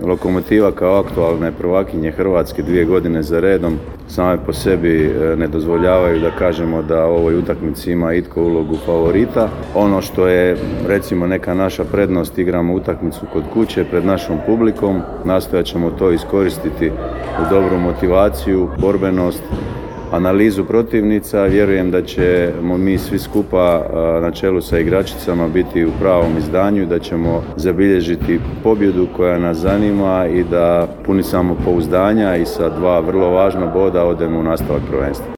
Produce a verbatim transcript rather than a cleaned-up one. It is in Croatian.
Lokomotiva kao aktualne prvakinje Hrvatske dvije godine za redom same po sebi ne dozvoljavaju da kažemo da u ovoj utakmici ima itko ulogu favorita. Ono što je recimo neka naša prednost, igramo utakmicu kod kuće pred našom publikom, nastojat ćemo to iskoristiti u dobru motivaciju, borbenost, analizu protivnica. Vjerujem da ćemo mi svi skupa na čelu sa igračicama biti u pravom izdanju, da ćemo zabilježiti pobjedu koja nas zanima i da puni samopouzdanja i sa dva vrlo važna boda odemo u nastavak prvenstva.